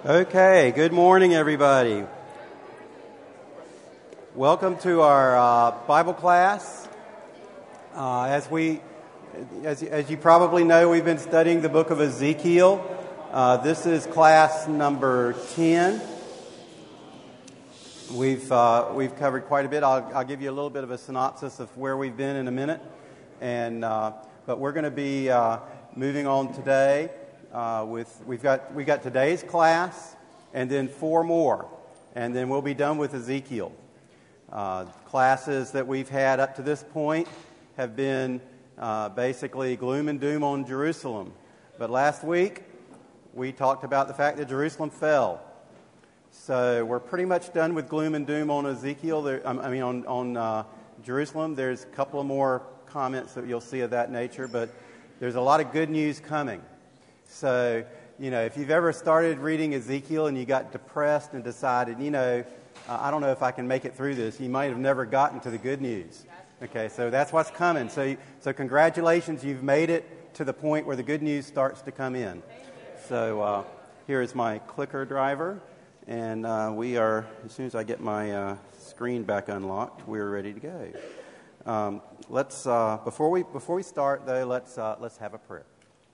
Okay, good morning, everybody. Welcome to our Bible class. As you probably know, we've been studying the book of Ezekiel. This is class number 10. We've covered quite a bit. I'll give you a little bit of a synopsis of where we've been in a minute, but we're going to be moving on today. We've got today's class and then 4 more, and then we'll be done with Ezekiel. Classes that we've had up to this point have been basically gloom and doom on Jerusalem. But last week we talked about the fact that Jerusalem fell. So we're pretty much done with gloom and doom on Ezekiel. On Jerusalem. There's a couple of more comments that you'll see of that nature, but there's a lot of good news coming. So, if you've ever started reading Ezekiel and you got depressed and decided, I don't know if I can make it through this, you might have never gotten to the good news. Okay, so that's what's coming. So congratulations, you've made it to the point where the good news starts to come in. So here is my clicker driver, and we are, as soon as I get my screen back unlocked, we're ready to go. Before we start though, let's have a prayer.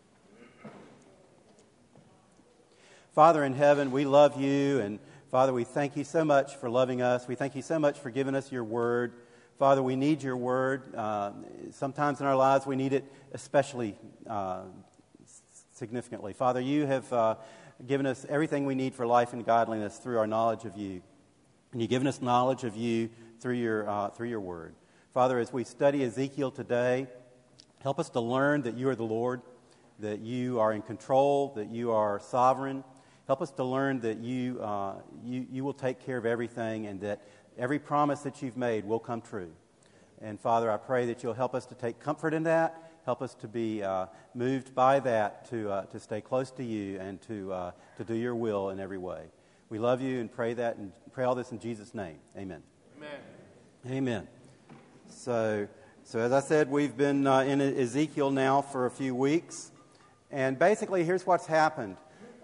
Father in heaven, we love you, and Father, we thank you so much for loving us. We thank you so much for giving us your word. Father, we need your word. Sometimes in our lives we need it especially significantly. Father, you have given us everything we need for life and godliness through our knowledge of you. And you've given us knowledge of you through your word. Father, as we study Ezekiel today, help us to learn that you are the Lord, that you are in control, that you are sovereign. Help us to learn that you will take care of everything, and that every promise that you've made will come true. And Father, I pray that you'll help us to take comfort in that, help us to be moved by that, to stay close to you and to do your will in every way. We love you and pray all this in Jesus' name. Amen. Amen. Amen. So as I said, we've been in Ezekiel now for a few weeks, and basically here's what's happened.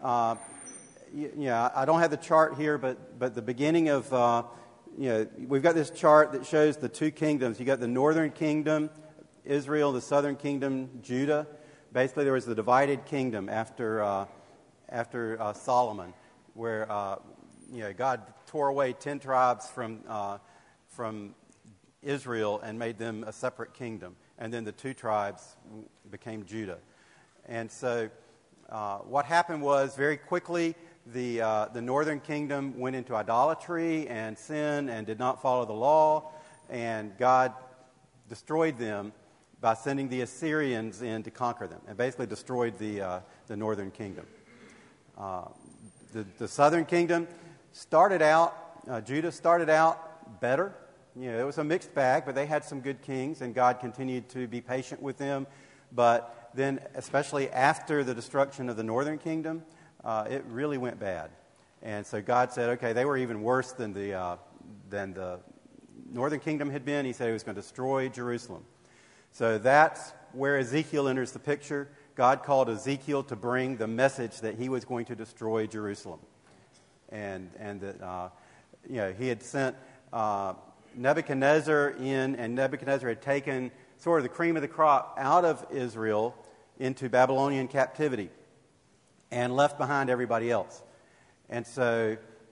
I don't have the chart here, but the beginning of, we've got this chart that shows the two kingdoms. You got the northern kingdom, Israel, the southern kingdom, Judah. Basically, there was the divided kingdom after Solomon, where God tore away 10 tribes from Israel and made them a separate kingdom, and then the 2 tribes became Judah. And so what happened was, very quickly, the northern kingdom went into idolatry and sin and did not follow the law, and God destroyed them by sending the Assyrians in to conquer them, and basically destroyed the northern kingdom. The southern kingdom Judah started out better. It was a mixed bag, but they had some good kings, and God continued to be patient with them. But then, especially after the destruction of the northern kingdom, it really went bad. And so God said, okay, they were even worse than the northern kingdom had been. He said he was going to destroy Jerusalem. So that's where Ezekiel enters the picture. God called Ezekiel to bring the message that he was going to destroy Jerusalem. And that, he had sent Nebuchadnezzar in, and Nebuchadnezzar had taken sort of the cream of the crop out of Israel into Babylonian captivity and left behind everybody else. And so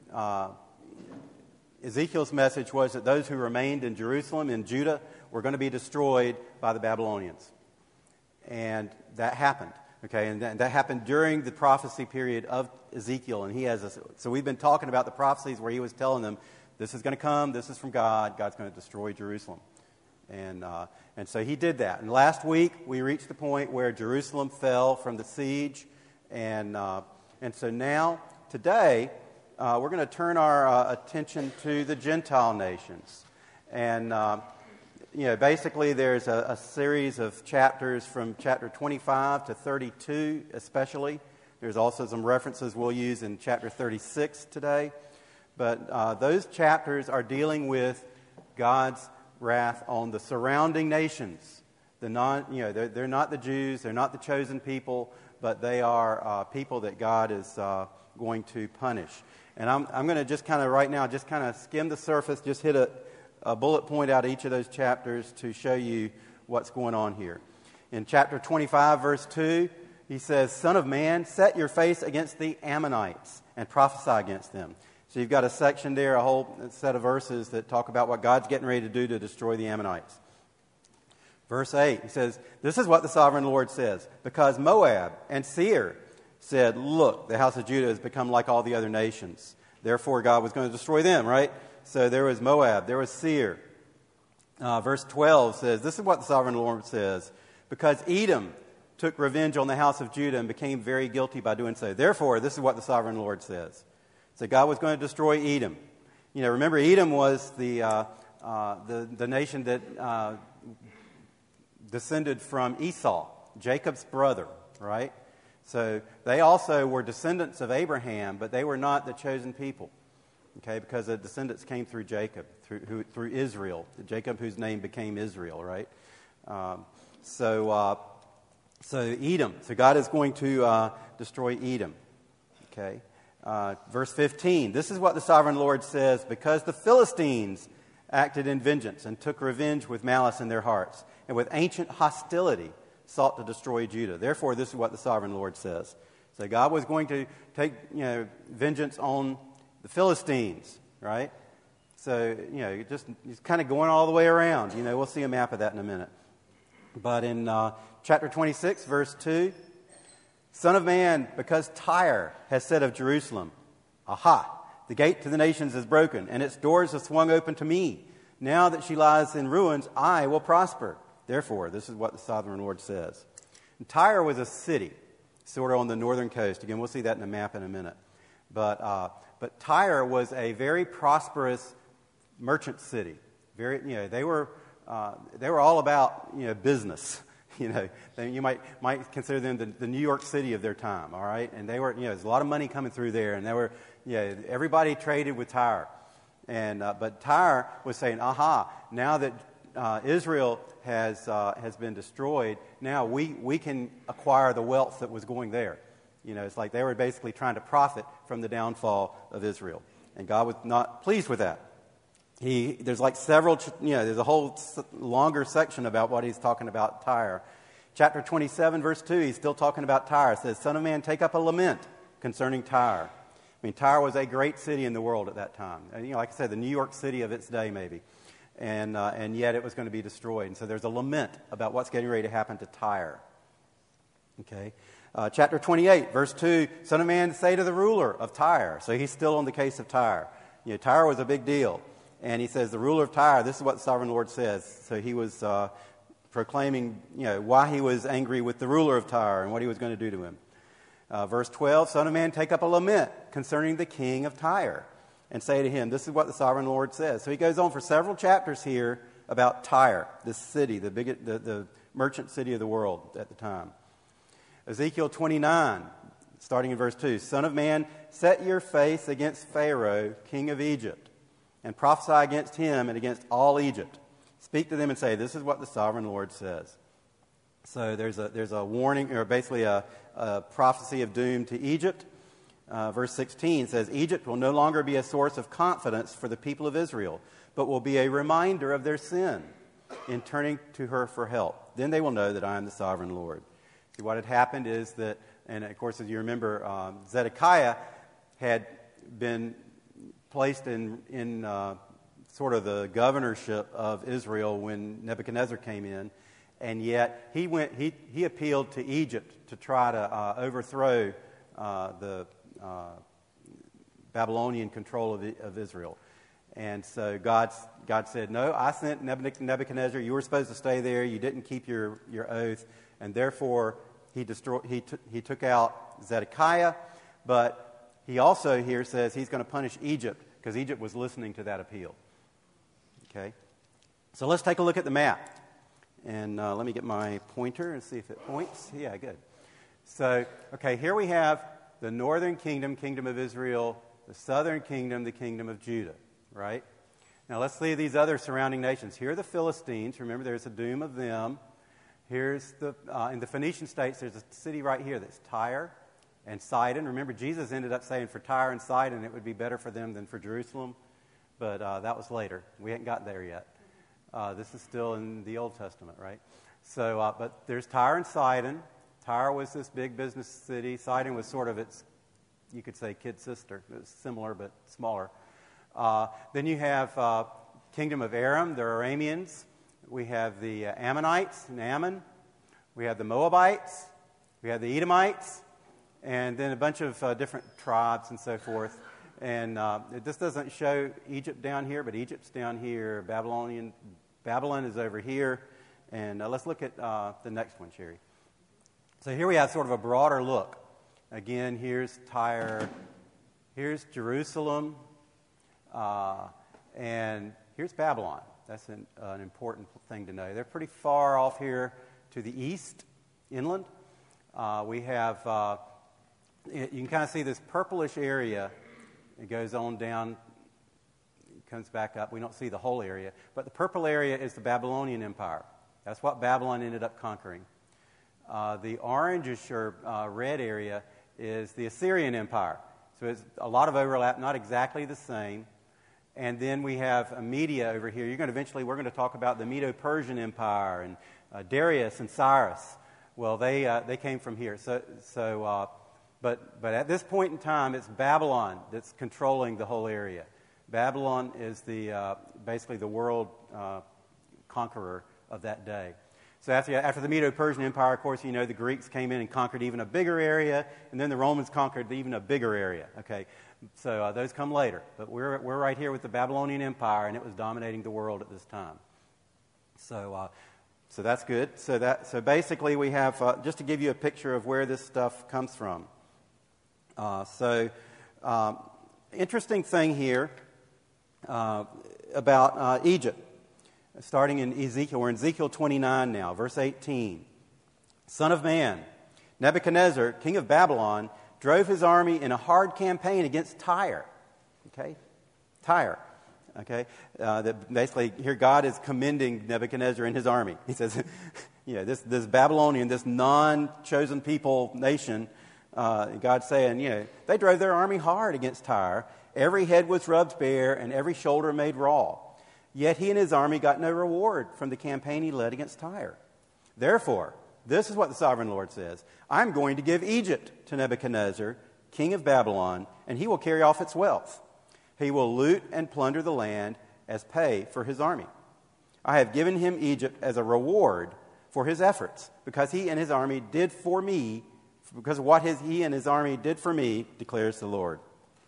Ezekiel's message was that those who remained in Jerusalem, in Judah, were going to be destroyed by the Babylonians. And that happened. Okay, and that happened during the prophecy period of Ezekiel. And so we've been talking about the prophecies where he was telling them, this is going to come, this is from God, God's going to destroy Jerusalem. And so he did that. And last week we reached the point where Jerusalem fell from the siege. And so now, today, we're going to turn our attention to the Gentile nations. And, basically there's a series of chapters from chapter 25 to 32 especially. There's also some references we'll use in chapter 36 today. But those chapters are dealing with God's wrath on the surrounding nations. They're not the Jews, they're not the chosen people, but they are people that God going to punish. And I'm going to just kind of right now, just kind of skim the surface, just hit a bullet point out of each of those chapters to show you what's going on here. In chapter 25, verse 2, he says, "Son of man, set your face against the Ammonites and prophesy against them." So you've got a section there, a whole set of verses that talk about what God's getting ready to do to destroy the Ammonites. Verse 8, he says, "This is what the sovereign Lord says, because Moab and Seir said, 'Look, the house of Judah has become like all the other nations.' Therefore, God was going to destroy them," right? So there was Moab, there was Seir. Verse 12 says, "This is what the sovereign Lord says, because Edom took revenge on the house of Judah and became very guilty by doing so. Therefore, this is what the sovereign Lord says." So God was going to destroy Edom. You know, remember, Edom was the nation that descended from Esau, Jacob's brother, right? So they also were descendants of Abraham, but they were not the chosen people, okay? Because the descendants came through Jacob, through Israel, Jacob whose name became Israel, right? So Edom. So God is going to destroy Edom, okay? Verse 15, "This is what the sovereign Lord says, because the Philistines acted in vengeance and took revenge with malice in their hearts, and with ancient hostility sought to destroy Judah. Therefore, this is what the sovereign Lord says." So God was going to take, vengeance on the Philistines, right? So, he's kind of going all the way around. We'll see a map of that in a minute. But in chapter 26, verse 2, "Son of man, because Tyre has said of Jerusalem, 'Aha, the gate to the nations is broken, and its doors are swung open to me. Now that she lies in ruins, I will prosper. Therefore, this is what the sovereign Lord says.'" And Tyre was a city, sort of on the northern coast. Again, we'll see that in a map in a minute. But Tyre was a very prosperous merchant city. They were all about business. You might consider them the New York City of their time. All right, and they were there's a lot of money coming through there, and they were everybody traded with Tyre, but Tyre was saying, "Aha! Now that Israel has been destroyed, now we can acquire the wealth that was going there." It's like they were basically trying to profit from the downfall of Israel, and God was not pleased with that. There's like several, there's a whole longer section about what he's talking about Tyre. Chapter 27, verse 2, he's still talking about Tyre. It says, "Son of man, take up a lament concerning Tyre." I mean, Tyre was a great city in the world at that time. Like I said, the New York City of its day, maybe. And yet it was going to be destroyed. And so there's a lament about what's getting ready to happen to Tyre. Okay. Chapter 28, verse 2, "Son of man, say to the ruler of Tyre." So he's still on the case of Tyre. Tyre was a big deal. And he says, "The ruler of Tyre, this is what the sovereign Lord says." So he was proclaiming, why he was angry with the ruler of Tyre and what he was going to do to him. Verse 12, "Son of man, take up a lament concerning the king of Tyre, and say to him, 'This is what the sovereign Lord says.'" So he goes on for several chapters here about Tyre, this city, the merchant city of the world at the time. Ezekiel 29, starting in verse 2, "Son of man, set your face against Pharaoh, king of Egypt, and prophesy against him and against all Egypt. Speak to them and say, 'This is what the sovereign Lord says.'" So there's a warning, or basically a prophecy of doom to Egypt. Verse 16 says, "Egypt will no longer be a source of confidence for the people of Israel, but will be a reminder of their sin in turning to her for help. Then they will know that I am the sovereign Lord." See, what had happened is that, and of course, as you remember, Zedekiah had been placed in sort of the governorship of Israel when Nebuchadnezzar came in, and yet he appealed to Egypt to try to overthrow the Babylonian control of Israel. And so God said, "No, I sent Nebuchadnezzar. You were supposed to stay there. You didn't keep your oath." And therefore, he took out Zedekiah. But he also here says he's going to punish Egypt because Egypt was listening to that appeal. Okay? So let's take a look at the map. And let me get my pointer and see if it points. Yeah, good. So, okay, here we have the northern kingdom, kingdom of Israel, the southern kingdom, the kingdom of Judah, right? Now let's see these other surrounding nations. Here are the Philistines. Remember, there's a doom of them. Here's in the Phoenician states, there's a city right here that's Tyre. and Sidon. Remember, Jesus ended up saying for Tyre and Sidon it would be better for them than for Jerusalem, but that was later. We hadn't got there yet. This is still in the Old Testament, right? So, but there's Tyre and Sidon. Tyre was this big business city. Sidon was sort of its, you could say, kid sister. It was similar but smaller. Then you have Kingdom of Aram, the Arameans. We have the Ammonites and Ammon. We have the Moabites. We have the Edomites. And then a bunch of different tribes and so forth. And this doesn't show Egypt down here, but Egypt's down here. Babylon is over here. And let's look at the next one, Sherry. So here we have sort of a broader look. Again, here's Tyre. Here's Jerusalem. And here's Babylon. That's an important thing to know. They're pretty far off here to the east, inland. We have, you can kind of see this purplish area. It goes on down, it comes back up. We don't see the whole area. But the purple area is the Babylonian Empire. That's what Babylon ended up conquering. The orangish or red area is the Assyrian Empire. So it's a lot of overlap, not exactly the same. And then we have Media over here. We're going to talk about the Medo-Persian Empire and Darius and Cyrus. Well, they came from here. But at this point in time, it's Babylon that's controlling the whole area. Babylon is basically the world conqueror of that day. So after the Medo-Persian Empire, of course, you know, the Greeks came in and conquered even a bigger area, and then the Romans conquered even a bigger area. Okay, so those come later. But we're right here with the Babylonian Empire, and it was dominating the world at this time. So that's good. So basically, we have just to give you a picture of where this stuff comes from. Interesting thing here about Egypt. Starting in Ezekiel, we're in Ezekiel 29 now, verse 18. Son of man, Nebuchadnezzar, king of Babylon, drove his army in a hard campaign against Tyre. Okay? Tyre. Okay? Basically, here God is commending Nebuchadnezzar and his army. He says, this Babylonian, this non-chosen people nation, God's saying, they drove their army hard against Tyre. Every head was rubbed bare and every shoulder made raw. Yet he and his army got no reward from the campaign he led against Tyre. Therefore, this is what the sovereign Lord says, I'm going to give Egypt to Nebuchadnezzar, king of Babylon, and he will carry off its wealth. He will loot and plunder the land as pay for his army. I have given him Egypt as a reward for his efforts, because he and his army did for me, because of what he and his army did for me, declares the Lord.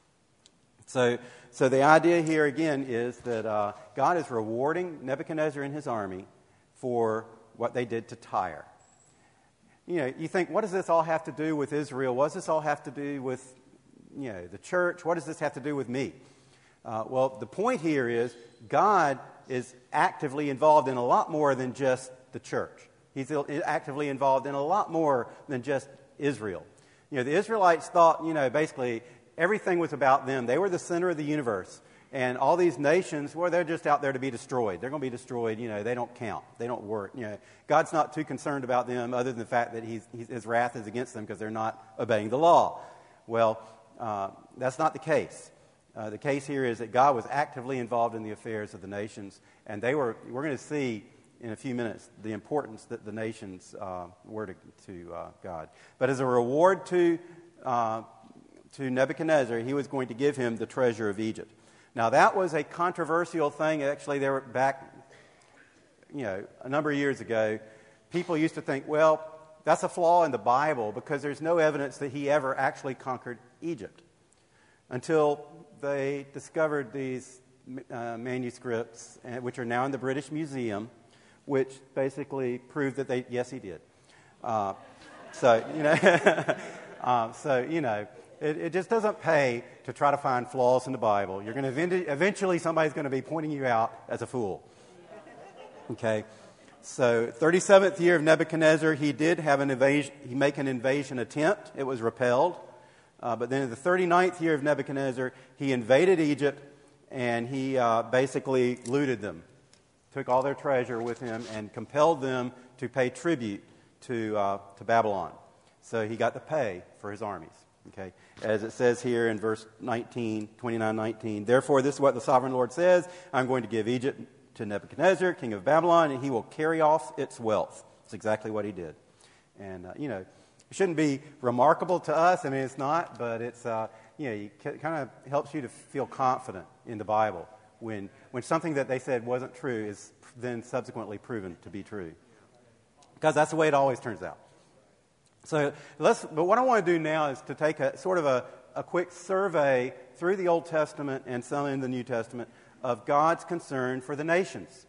So the idea here again is that God is rewarding Nebuchadnezzar and his army for what they did to Tyre. You think, what does this all have to do with Israel? What does this all have to do with, the church? What does this have to do with me? Well, the point here is God is actively involved in a lot more than just the church. He's actively involved in a lot more than just Israel. The Israelites thought, basically everything was about them. They were the center of the universe. And all these nations, well, they're just out there to be destroyed. They're going to be destroyed. They don't count. They don't work. God's not too concerned about them other than the fact that his wrath is against them because they're not obeying the law. Well, that's not the case. The case here is that God was actively involved in the affairs of the nations. And we're going to see in a few minutes the importance that the nations were to God. But as a reward to Nebuchadnezzar, he was going to give him the treasure of Egypt. Now, that was a controversial thing. Actually, they were back, a number of years ago. People used to think, well, that's a flaw in the Bible because there's no evidence that he ever actually conquered Egypt. Until they discovered these manuscripts, which are now in the British Museum, which basically prove that yes, he did. It just doesn't pay to try to find flaws in the Bible. You're going to eventually somebody's going to be pointing you out as a fool. Okay, so 37th year of Nebuchadnezzar, he did have an invasion. He make an invasion attempt. It was repelled. But then in the 39th year of Nebuchadnezzar, he invaded Egypt and he basically looted them, took all their treasure with him, and compelled them to pay tribute to Babylon. So he got to pay for his armies. Okay, as it says here in verse 29:19, therefore this is what the sovereign Lord says, I'm going to give Egypt to Nebuchadnezzar, king of Babylon, and he will carry off its wealth. That's exactly what he did. And, it shouldn't be remarkable to us. I mean, it's not, but it's, it kind of helps you to feel confident in the Bible when something that they said wasn't true is then subsequently proven to be true. Because that's the way it always turns out. But what I want to do now is to take a sort of a quick survey through the Old Testament and some in the New Testament of God's concern for the nations.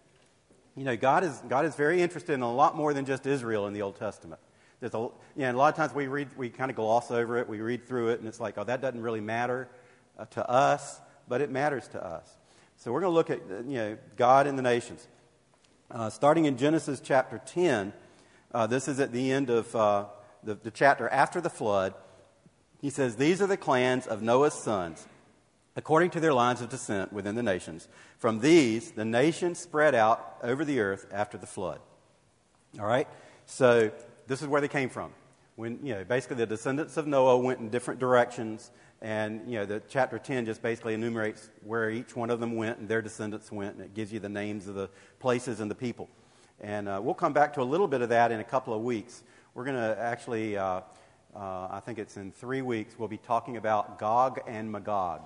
God is very interested in a lot more than just Israel in the Old Testament. And a lot of times we kind of gloss over it, we read through it, and it's like, oh, that doesn't really matter to us, but it matters to us. So we're going to look at God and the nations. Starting in Genesis chapter 10, this is at the end of the chapter after the flood. He says, these are the clans of Noah's sons, according to their lines of descent within the nations. From these, the nations spread out over the earth after the flood. All right? So this is where they came from. When, basically the descendants of Noah went in different directions, and, the chapter 10 just basically enumerates where each one of them went and their descendants went, and it gives you the names of the places and the people. And we'll come back to a little bit of that in a couple of weeks. We're going to actually, I think it's in 3 weeks, we'll be talking about Gog and Magog.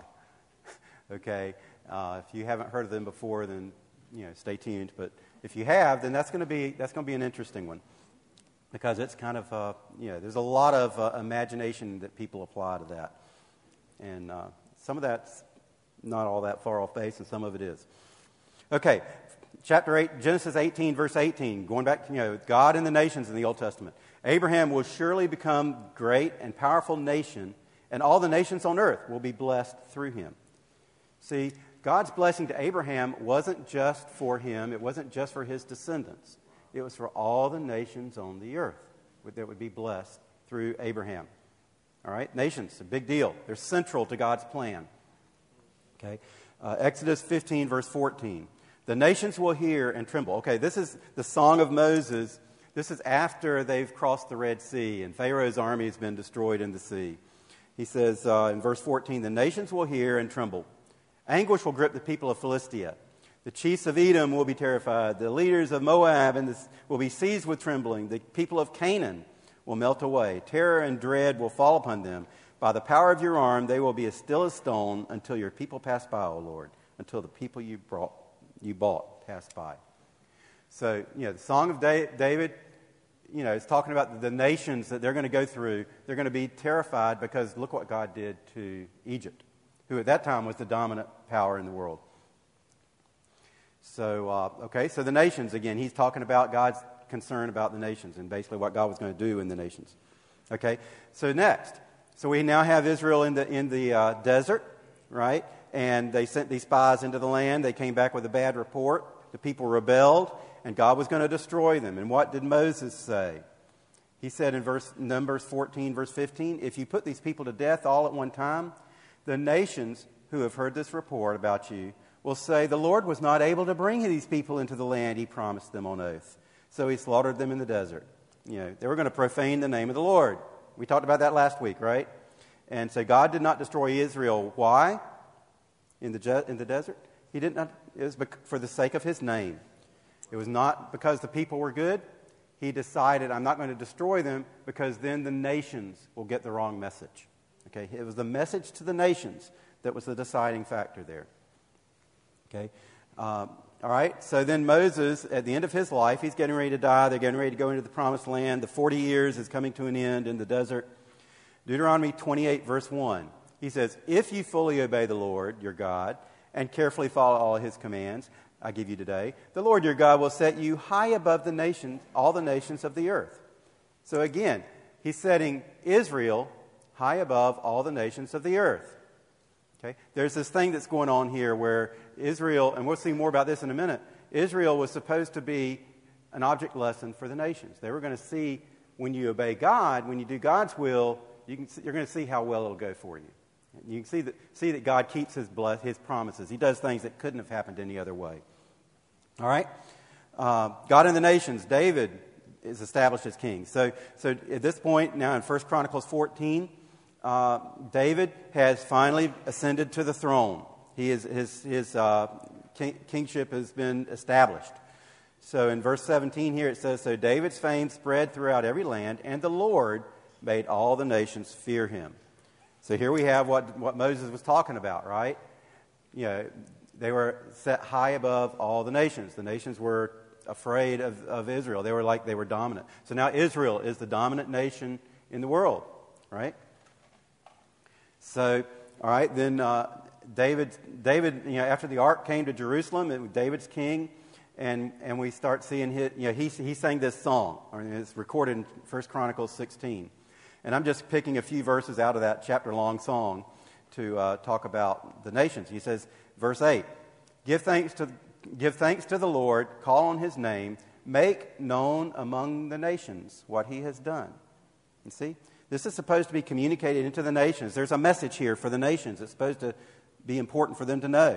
Okay? If you haven't heard of them before, then, stay tuned. But if you have, then that's going to be an interesting one. Because it's kind of, there's a lot of imagination that people apply to that. And some of that's not all that far off base, and some of it is. Okay, chapter 8, Genesis 18, verse 18, going back to, God and the nations in the Old Testament. Abraham will surely become great and powerful nation, and all the nations on earth will be blessed through him. See, God's blessing to Abraham wasn't just for him, it wasn't just for his descendants. It was for all the nations on the earth that would be blessed through Abraham. All right? Nations, a big deal. They're central to God's plan. Okay? Exodus 15, verse 14. The nations will hear and tremble. Okay, this is the Song of Moses. This is after they've crossed the Red Sea and Pharaoh's army has been destroyed in the sea. He says in verse 14, the nations will hear and tremble. Anguish will grip the people of Philistia. The chiefs of Edom will be terrified. The leaders of Moab will be seized with trembling. The people of Canaan will melt away. Terror and dread will fall upon them. By the power of your arm, they will be as still as stone until your people pass by, O Lord, until the people you bought pass by. So, the Song of David, it's talking about the nations that they're going to go through. They're going to be terrified because look what God did to Egypt, who at that time was the dominant power in the world. So, so the nations, again, he's talking about God's concern about the nations and basically what God was going to do in the nations. Okay, so next. So we now have Israel in the desert, right? And they sent these spies into the land. They came back with a bad report. The people rebelled, and God was going to destroy them. And what did Moses say? He said in Numbers 14, verse 15, if you put these people to death all at one time, the nations who have heard this report about you will say, the Lord was not able to bring these people into the land he promised them on oath. So he slaughtered them in the desert. They were going to profane the name of the Lord. We talked about that last week, right? And so God did not destroy Israel. Why? In the desert? He did not. It was for the sake of his name. It was not because the people were good. He decided, I'm not going to destroy them because then the nations will get the wrong message. Okay? It was the message to the nations that was the deciding factor there. Okay, all right, so then Moses, at the end of his life, he's getting ready to die. They're getting ready to go into the promised land. The 40 years is coming to an end in the desert. Deuteronomy 28, verse 1, he says, if you fully obey the Lord, your God, and carefully follow all his commands I give you today, the Lord your God will set you high above the nations, all the nations of the earth. So again, he's setting Israel high above all the nations of the earth. Okay? There's this thing that's going on here where Israel, and we'll see more about this in a minute, Israel was supposed to be an object lesson for the nations. They were going to see when you obey God, when you do God's will, you're going to see how well it'll go for you. You can see that God keeps his promises. He does things that couldn't have happened any other way. All right? God and the nations, David is established as king. So at this point, now in 1 Chronicles 14, David has finally ascended to the throne. His kingship has been established. So in verse 17 here it says, "So David's fame spread throughout every land, and the Lord made all the nations fear him." So here we have what Moses was talking about, right? You know, they were set high above all the nations. The nations were afraid of Israel. They were dominant. So now Israel is the dominant nation in the world, right? So, all right, then David, you know, after the ark came to Jerusalem, David's king, and we start seeing he sang this song. I mean, it's recorded in 1 Chronicles 16. And I'm just picking a few verses out of that chapter-long song to talk about the nations. He says, verse 8, Give thanks to the Lord, call on his name, make known among the nations what he has done. You see, this is supposed to be communicated into the nations. There's a message here for the nations. It's supposed to be important for them to know.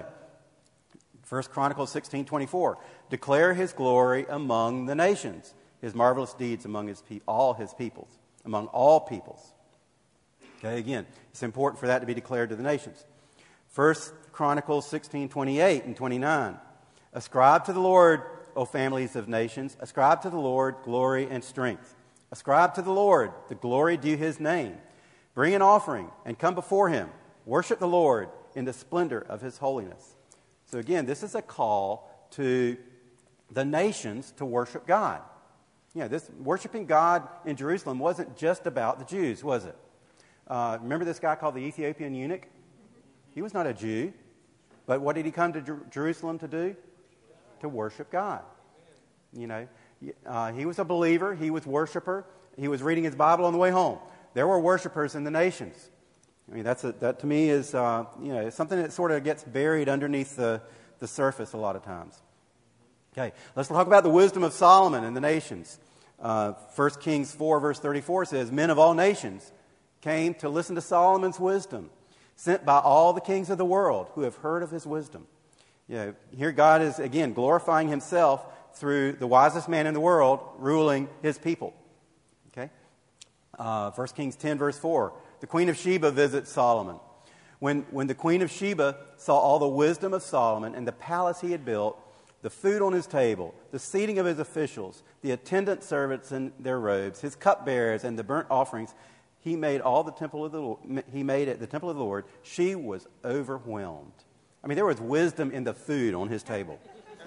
1 Chronicles 16:24, declare his glory among the nations, his marvelous deeds among all his peoples, among all peoples. Okay, again, it's important for that to be declared to the nations. 1 Chronicles 16:28 and 29, ascribe to the Lord, O families of nations, ascribe to the Lord glory and strength. Ascribe to the Lord the glory due his name. Bring an offering and come before him. Worship the Lord in the splendor of his holiness. So again, this is a call to the nations to worship God. You know, this worshiping God in Jerusalem wasn't just about the Jews, was it? Remember this guy called the Ethiopian eunuch? He was not a Jew, but what did he come to Jerusalem to do? To worship God. You know, he was a believer. He was a worshiper. He was reading his Bible on the way home. There were worshipers in the nations. I mean, that to me is something that sort of gets buried underneath the surface a lot of times. Okay, let's talk about the wisdom of Solomon and the nations. 1 Kings 4 verse 34 says, men of all nations came to listen to Solomon's wisdom, sent by all the kings of the world who have heard of his wisdom. You know, here God is again glorifying himself through the wisest man in the world ruling his people. Okay, 1 Kings 10 verse 4. The Queen of Sheba visits Solomon. When the Queen of Sheba saw all the wisdom of Solomon and the palace he had built, the food on his table, the seating of his officials, the attendant servants in their robes, his cupbearers and the burnt offerings he made at the temple of the Lord, she was overwhelmed. I mean, there was wisdom in the food on his table.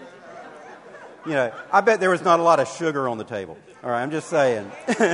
You know, I bet there was not a lot of sugar on the table. All right, I'm just saying.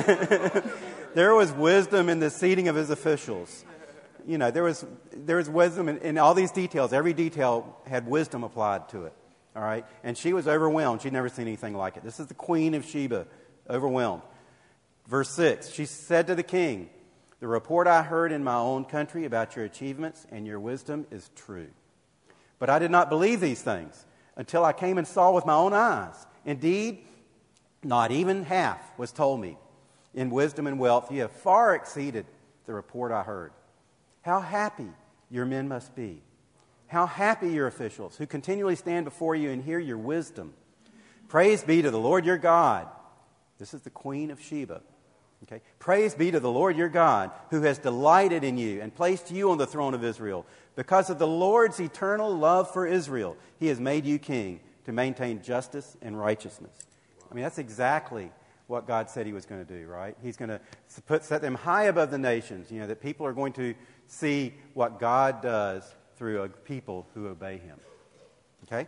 There was wisdom in the seating of his officials. You know, there was wisdom in all these details. Every detail had wisdom applied to it. All right? And she was overwhelmed. She'd never seen anything like it. This is the Queen of Sheba, overwhelmed. Verse 6, she said to the king, the report I heard in my own country about your achievements and your wisdom is true. But I did not believe these things until I came and saw with my own eyes. Indeed, not even half was told me. In wisdom and wealth, you have far exceeded the report I heard. How happy your men must be. How happy your officials who continually stand before you and hear your wisdom. Praise be to the Lord your God. This is the Queen of Sheba. Okay? Praise be to the Lord your God who has delighted in you and placed you on the throne of Israel. Because of the Lord's eternal love for Israel, he has made you king to maintain justice and righteousness. I mean, that's exactly what God said he was going to do, right? He's going to set them high above the nations, you know, that people are going to see what God does through a people who obey him. Okay?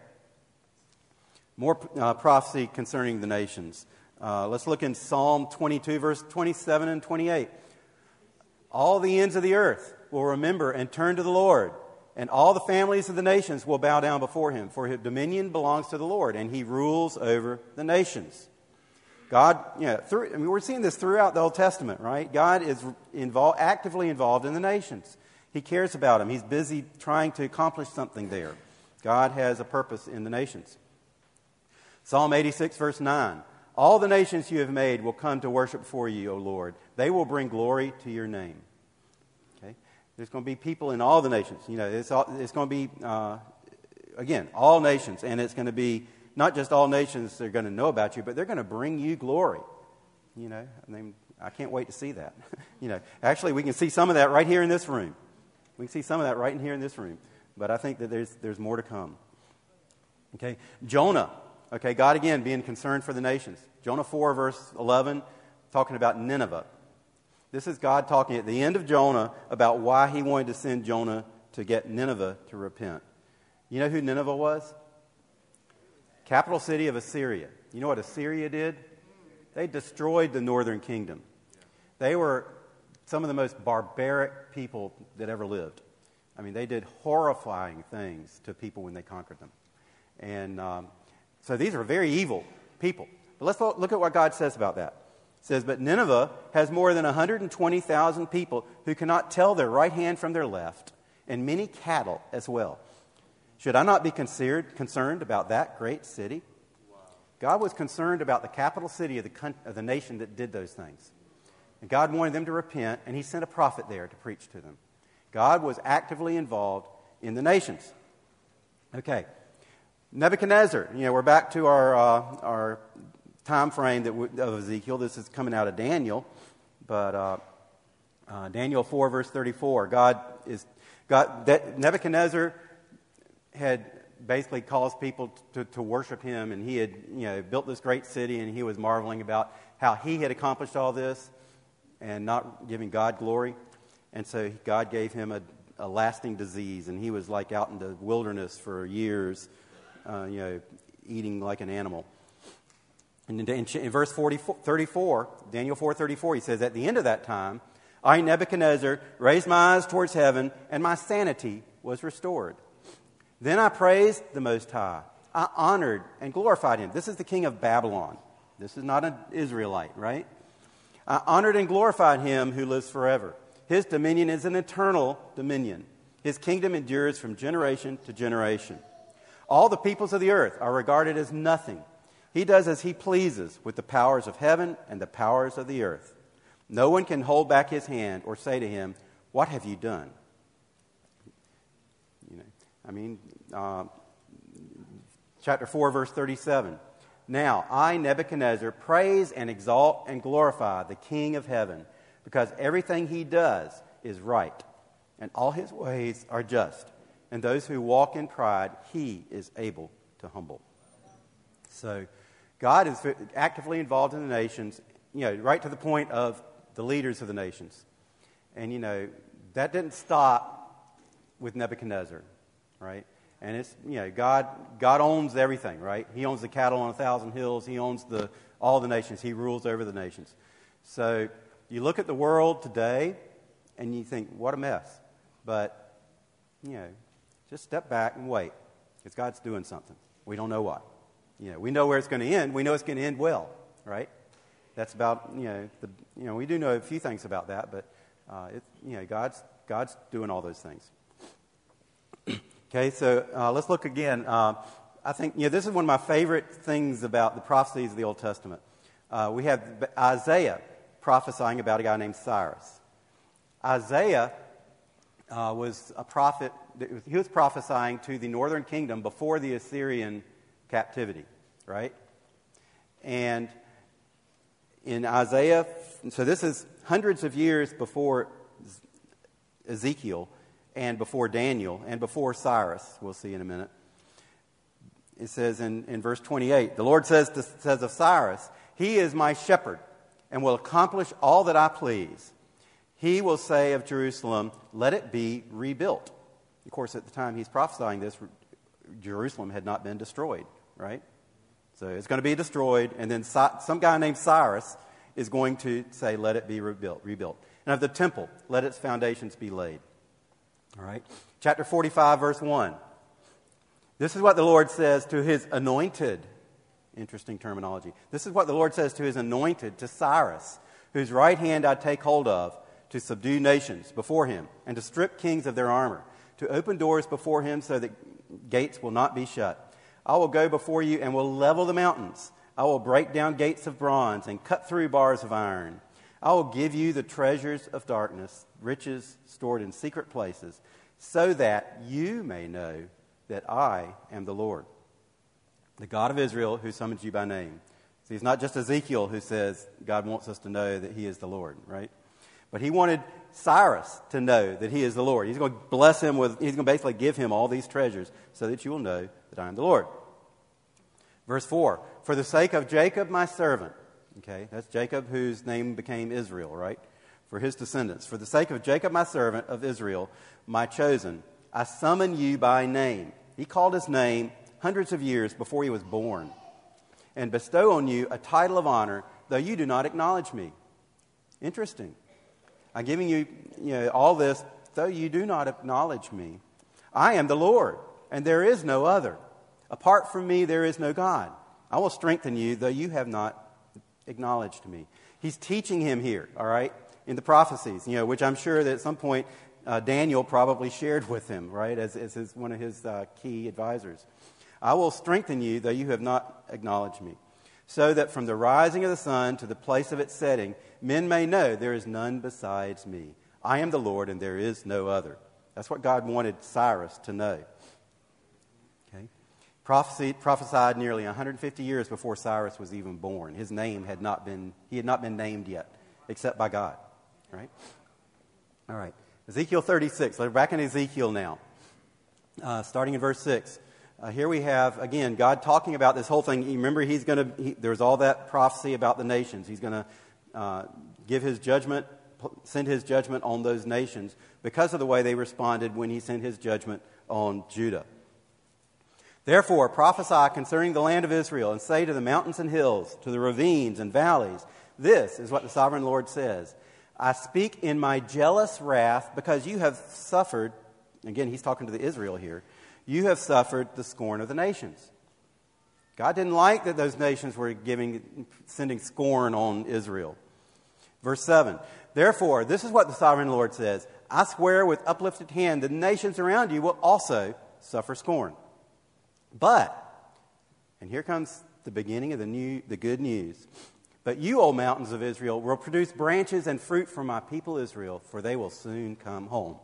More prophecy concerning the nations. Let's look in Psalm 22, verse 27 and 28. All the ends of the earth will remember and turn to the Lord, and all the families of the nations will bow down before him, for his dominion belongs to the Lord, and he rules over the nations. God, we're seeing this throughout the Old Testament, right? God is actively involved in the nations. He cares about them. He's busy trying to accomplish something there. God has a purpose in the nations. Psalm 86, verse 9. All the nations you have made will come to worship before you, O Lord. They will bring glory to your name. Okay? There's going to be people in all the nations. You know, it's going to be, again, all nations. And it's going to be not just all nations that are going to know about you, but they're going to bring you glory. I mean, I can't wait to see that. Actually, we can see some of that right here in this room. We can see some of that right in here in this room. But I think that there's more to come. Okay, Jonah. Okay, God again being concerned for the nations. Jonah 4, verse 11, talking about Nineveh. This is God talking at the end of Jonah about why he wanted to send Jonah to get Nineveh to repent. You know who Nineveh was? Capital city of Assyria. You know what Assyria did? They destroyed the northern kingdom. They were some of the most barbaric people that ever lived. I mean, they did horrifying things to people when they conquered them. And so these are very evil people. But let's look at what God says about that. It says, but Nineveh has more than 120,000 people who cannot tell their right hand from their left, and many cattle as well. Should I not be concerned about that great city? Wow. God was concerned about the capital city of the nation that did those things. And God wanted them to repent, and he sent a prophet there to preach to them. God was actively involved in the nations. Okay. Nebuchadnezzar. We're back to our time frame of Ezekiel. This is coming out of Daniel. But Daniel 4, verse 34. Nebuchadnezzar had basically caused people to worship him, and he had built this great city, and he was marveling about how he had accomplished all this and not giving God glory. And so God gave him a lasting disease, and he was like out in the wilderness for years, eating like an animal. And in verse 34, Daniel 4:34, he says, at the end of that time, I, Nebuchadnezzar, raised my eyes towards heaven, and my sanity was restored. Then I praised the Most High. I honored and glorified him. This is the king of Babylon. This is not an Israelite, right? I honored and glorified him who lives forever. His dominion is an eternal dominion. His kingdom endures from generation to generation. All the peoples of the earth are regarded as nothing. He does as he pleases with the powers of heaven and the powers of the earth. No one can hold back his hand or say to him, what have you done? Chapter 4, verse 37. Now, I, Nebuchadnezzar, praise and exalt and glorify the King of heaven, because everything he does is right, and all his ways are just. And those who walk in pride, he is able to humble. So, God is actively involved in the nations, right to the point of the leaders of the nations. And, that didn't stop with Nebuchadnezzar, right? And it's, God owns everything, right? He owns the cattle on 1,000 hills. He owns all the nations. He rules over the nations. So you look at the world today and you think, what a mess. But, just step back and wait, because God's doing something. We don't know what. We know where it's going to end. We know it's going to end well, right? That's about, we do know a few things about that, but, God's doing all those things. Okay, so let's look again. I think, this is one of my favorite things about the prophecies of the Old Testament. We have Isaiah prophesying about a guy named Cyrus. Isaiah was a prophet. He was prophesying to the northern kingdom before the Assyrian captivity, right? And in Isaiah, so this is hundreds of years before Ezekiel, and before Daniel, and before Cyrus, we'll see in a minute. It says in verse 28, the Lord says of Cyrus, he is my shepherd, and will accomplish all that I please. He will say of Jerusalem, let it be rebuilt. Of course, at the time he's prophesying this, Jerusalem had not been destroyed, right? So it's going to be destroyed, and then some guy named Cyrus is going to say, let it be rebuilt. And of the temple, let its foundations be laid. All right. Chapter 45, verse 1. This is what the Lord says to his anointed. Interesting terminology. This is what the Lord says to his anointed, to Cyrus, whose right hand I take hold of, to subdue nations before him, and to strip kings of their armor, to open doors before him so that gates will not be shut. I will go before you and will level the mountains. I will break down gates of bronze and cut through bars of iron. I will give you the treasures of darkness, riches stored in secret places, so that you may know that I am the Lord, the God of Israel, who summons you by name. See, it's not just Ezekiel who says God wants us to know that he is the Lord, right? But he wanted Cyrus to know that he is the Lord. He's going to bless him he's going to basically give him all these treasures so that you will know that I am the Lord. Verse 4, for the sake of Jacob, my servant. Okay, that's Jacob whose name became Israel, right? For his descendants. For the sake of Jacob, my servant of Israel, my chosen, I summon you by name. He called his name hundreds of years before he was born, and bestow on you a title of honor, though you do not acknowledge me. Interesting. I'm giving you, all this, though you do not acknowledge me. I am the Lord, and there is no other. Apart from me, there is no God. I will strengthen you, though you have not acknowledged me. He's teaching him here, all right, in the prophecies, which I'm sure that at some point Daniel probably shared with him, right, as one of his key advisors. I will strengthen you, though you have not acknowledged me, so that from the rising of the sun to the place of its setting, men may know there is none besides me. I am the Lord, and there is no other. That's what God wanted Cyrus to know. Okay, prophesied nearly 150 years before Cyrus was even born. His name had not been named yet, except by God. Right? All right. Ezekiel 36. We're back in Ezekiel now, starting in verse 6. Here we have, again, God talking about this whole thing. You remember, there's all that prophecy about the nations. He's going to give his judgment, send his judgment on those nations because of the way they responded when he sent his judgment on Judah. Therefore, prophesy concerning the land of Israel and say to the mountains and hills, to the ravines and valleys, this is what the sovereign Lord says. I speak in my jealous wrath because you have suffered, again, he's talking to the Israel here, you have suffered the scorn of the nations. God didn't like that those nations were sending scorn on Israel. Verse 7, therefore, this is what the sovereign Lord says, I swear with uplifted hand, the nations around you will also suffer scorn. But, and here comes the beginning of the good news, but you, O mountains of Israel, will produce branches and fruit for my people Israel, for they will soon come home.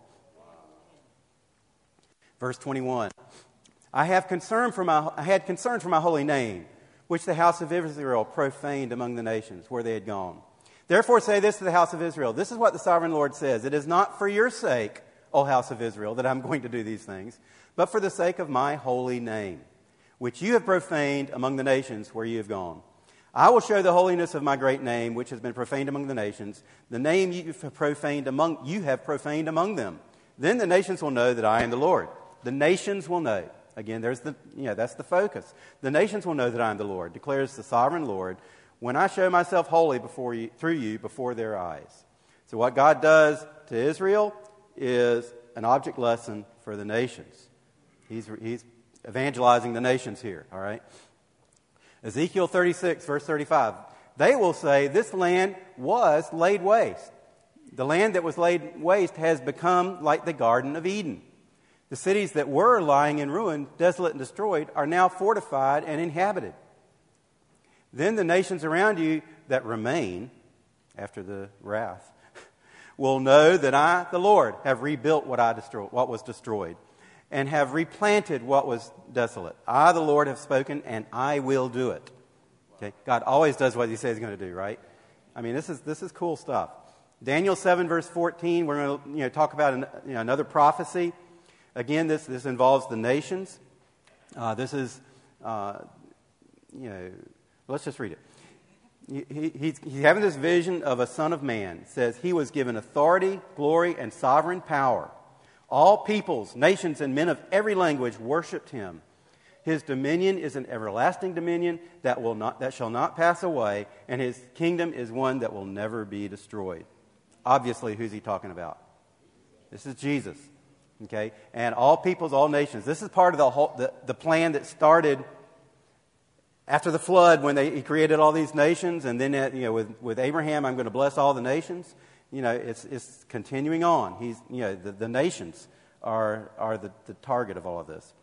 Verse 21, I had concern for my holy name, which the house of Israel profaned among the nations where they had gone. Therefore say this to the house of Israel. This is what the sovereign Lord says. It is not for your sake, O house of Israel, that I'm going to do these things, but for the sake of my holy name, which you have profaned among the nations where you have gone. I will show the holiness of my great name, which has been profaned among the nations, the name you have profaned among them. Then the nations will know that I am the Lord. The nations will know. Again, that's the focus. The nations will know that I am the Lord, declares the sovereign Lord, when I show myself holy through you before their eyes. So what God does to Israel is an object lesson for the nations. He's evangelizing the nations here, all right? Ezekiel 36, verse 35. They will say, this land was laid waste. The land that was laid waste has become like the Garden of Eden. The cities that were lying in ruin, desolate and destroyed, are now fortified and inhabited. Then the nations around you that remain after the wrath will know that I, the Lord, have rebuilt what was destroyed, and have replanted what was desolate. I, the Lord, have spoken, and I will do it. Okay? God always does what he says he's going to do, right? I mean, this is cool stuff. Daniel 7, verse 14, we're going to talk about another prophecy. Again, this involves the nations. Let's just read it. He's having this vision of a son of man. It says, he was given authority, glory, and sovereign power. All peoples, nations, and men of every language worshipped him. His dominion is an everlasting dominion that shall not pass away, and his kingdom is one that will never be destroyed. Obviously, who's he talking about? This is Jesus. Okay, and all peoples, all nations. This is part of the plan that started after the flood, when he created all these nations, and then with Abraham, I'm going to bless all the nations. It's continuing on. The nations are the target of all of this.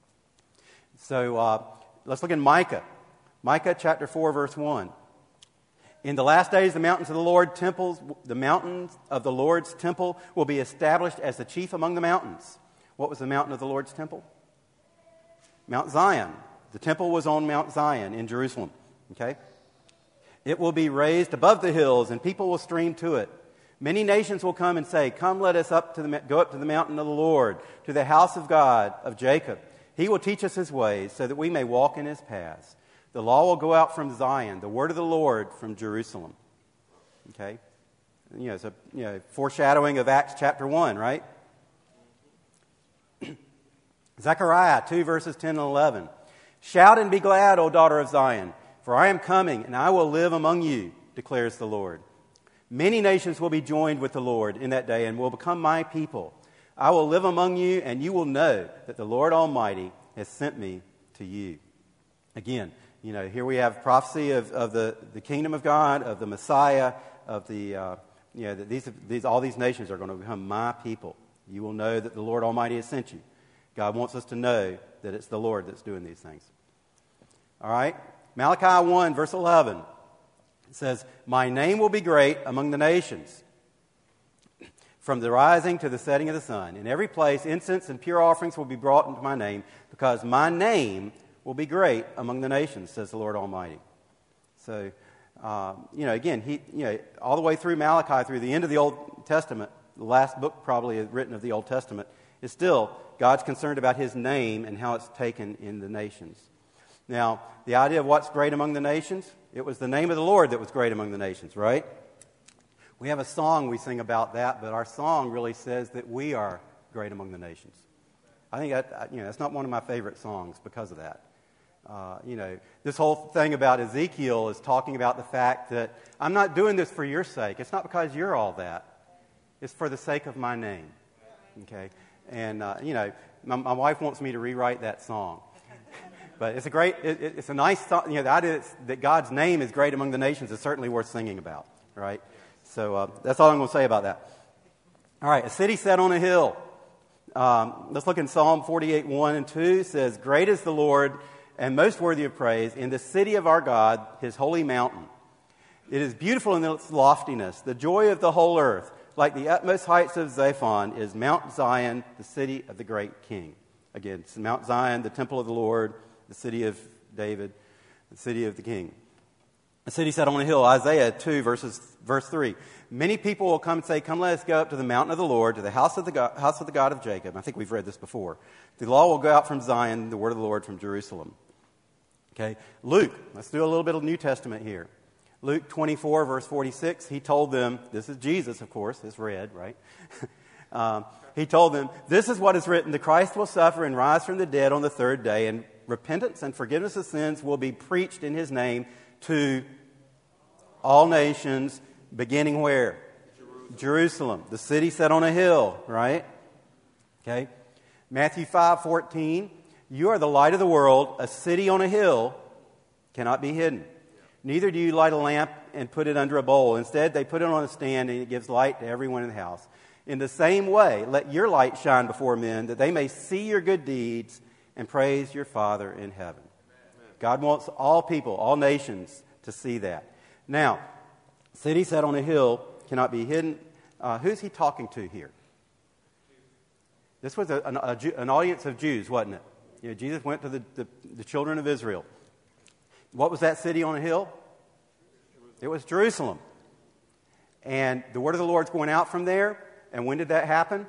So let's look in Micah. Micah chapter 4, verse 1. In the last days, the mountains of the Lord's temple will be established as the chief among the mountains. What was the mountain of the Lord's temple? Mount Zion. The temple was on Mount Zion in Jerusalem. Okay? It will be raised above the hills, and people will stream to it. Many nations will come and say, "Come, let us go up to the mountain of the Lord, to the house of God of Jacob. He will teach us his ways, so that we may walk in his paths. The law will go out from Zion, the word of the Lord from Jerusalem." Okay? It's a foreshadowing of Acts chapter 1, right? Zechariah 2, verses 10 and 11. "Shout and be glad, O daughter of Zion, for I am coming, and I will live among you, declares the Lord. Many nations will be joined with the Lord in that day and will become my people. I will live among you, and you will know that the Lord Almighty has sent me to you." Again, here we have prophecy of the kingdom of God, of the Messiah, of that all these nations are going to become my people. You will know that the Lord Almighty has sent you. God wants us to know that it's the Lord that's doing these things. All right? Malachi 1, verse 11. It says, "My name will be great among the nations, from the rising to the setting of the sun. In every place incense and pure offerings will be brought into my name, because my name will be great among the nations, says the Lord Almighty." So, again, all the way through Malachi, through the end of the Old Testament, the last book probably written of the Old Testament, is still God's concerned about his name and how it's taken in the nations. Now, the idea of what's great among the nations, it was the name of the Lord that was great among the nations, right? We have a song we sing about that, but our song really says that we are great among the nations. I think that's not one of my favorite songs because of that. This whole thing about Ezekiel is talking about the fact that I'm not doing this for your sake. It's not because you're all that. It's for the sake of my name. Okay? And, my wife wants me to rewrite that song. But it's a nice song. The idea that God's name is great among the nations is certainly worth singing about, right? So that's all I'm going to say about that. All right, a city set on a hill. Let's look in Psalm 48, 1 and 2. It says, "Great is the Lord and most worthy of praise in the city of our God, his holy mountain. It is beautiful in its loftiness, the joy of the whole earth. Like the utmost heights of Zaphon is Mount Zion, the city of the great king." Again, it's Mount Zion, the temple of the Lord, the city of David, the city of the king. A city set on a hill, Isaiah 2, verse 3. "Many people will come and say, 'Come, let us go up to the mountain of the Lord, to the house of the God of Jacob.'" I think we've read this before. "The law will go out from Zion, the word of the Lord from Jerusalem." Okay, Luke, let's do a little bit of New Testament here. Luke 24, verse 46, he told them, this is Jesus, of course, it's red, right? He told them, "This is what is written, the Christ will suffer and rise from the dead on the third day, and repentance and forgiveness of sins will be preached in his name to all nations," beginning where? Jerusalem, the city set on a hill, right? Okay. Matthew 5:14, "You are the light of the world. A city on a hill cannot be hidden. Neither do you light a lamp and put it under a bowl. Instead, they put it on a stand, and it gives light to everyone in the house. In the same way, let your light shine before men, that they may see your good deeds and praise your Father in heaven." God wants all people, all nations, to see that. Now, city set on a hill cannot be hidden. Who's he talking to here? This was an audience of Jews, wasn't it? Jesus went to the children of Israel. What was that city on a hill? It was Jerusalem. And the word of the Lord's going out from there. And when did that happen?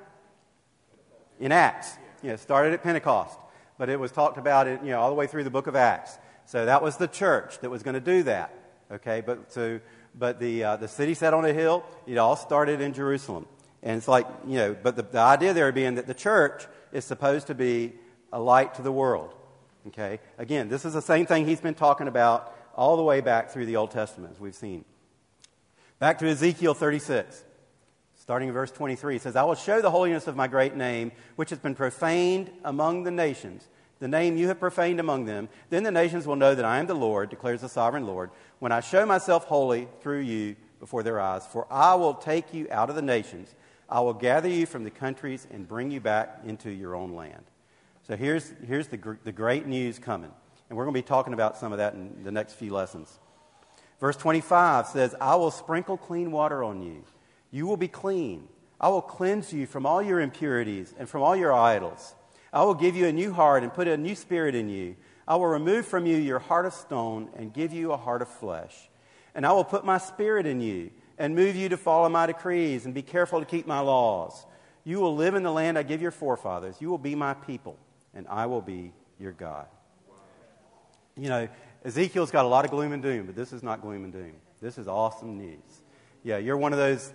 In Acts. It started at Pentecost. But it was talked about all the way through the book of Acts. So that was the church that was going to do that. Okay, but the city set on a hill, it all started in Jerusalem. And it's like, but the idea there being that the church is supposed to be a light to the world. Okay, again, this is the same thing he's been talking about all the way back through the Old Testament, as we've seen. Back to Ezekiel 36, starting in verse 23, it says, "I will show the holiness of my great name, which has been profaned among the nations, the name you have profaned among them. Then the nations will know that I am the Lord, declares the sovereign Lord, when I show myself holy through you before their eyes. For I will take you out of the nations. I will gather you from the countries and bring you back into your own land." So here's the great news coming. And we're going to be talking about some of that in the next few lessons. Verse 25 says, "I will sprinkle clean water on you. You will be clean. I will cleanse you from all your impurities and from all your idols. I will give you a new heart and put a new spirit in you. I will remove from you your heart of stone and give you a heart of flesh. And I will put my spirit in you and move you to follow my decrees and be careful to keep my laws. You will live in the land I give your forefathers. You will be my people, and I will be your God. You know, Ezekiel's got a lot of gloom and doom, but this is not gloom and doom. This is awesome news. Yeah, you're one of those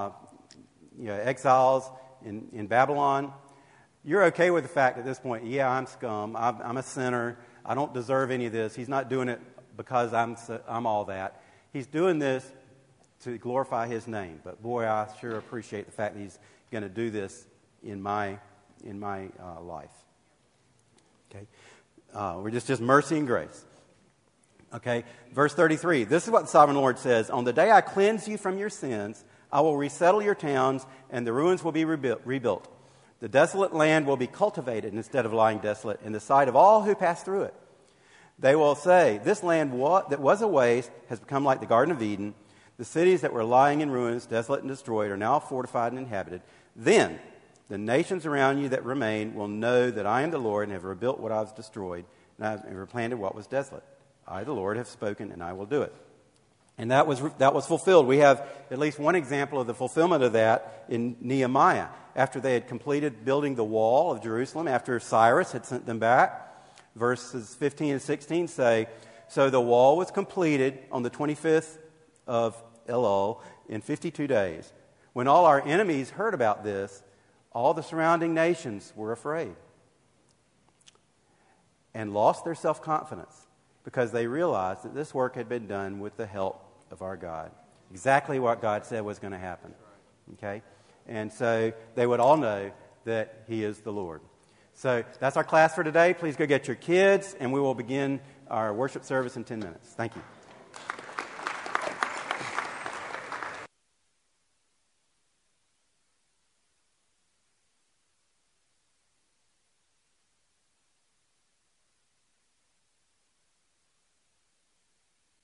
exiles in Babylon. You're okay with the fact at this point, yeah, I'm scum. I'm a sinner. I don't deserve any of this. He's not doing it because I'm all that. He's doing this to glorify his name. But boy, I sure appreciate the fact that he's going to do this in my life. Okay, we're just mercy and grace. Okay, verse 33. This is what the sovereign Lord says: on the day I cleanse you from your sins, I will resettle your towns, and the ruins will be rebuilt. The desolate land will be cultivated instead of lying desolate in the sight of all who pass through it. They will say, this land that was a waste has become like the Garden of Eden. The cities that were lying in ruins, desolate and destroyed, are now fortified and inhabited. Then the nations around you that remain will know that I am the Lord and have rebuilt what I was destroyed, and I have replanted what was desolate. I, the Lord, have spoken, and I will do it. And that was fulfilled. We have at least one example of the fulfillment of that in Nehemiah. After they had completed building the wall of Jerusalem, after Cyrus had sent them back, verses 15 and 16 say, so the wall was completed on the 25th of Elul in 52 days. When all our enemies heard about this, all the surrounding nations were afraid and lost their self-confidence because they realized that this work had been done with the help of our God. Exactly what God said was going to happen. Okay? And so they would all know that He is the Lord. So that's our class for today. Please go get your kids, and we will begin our worship service in 10 minutes. Thank you.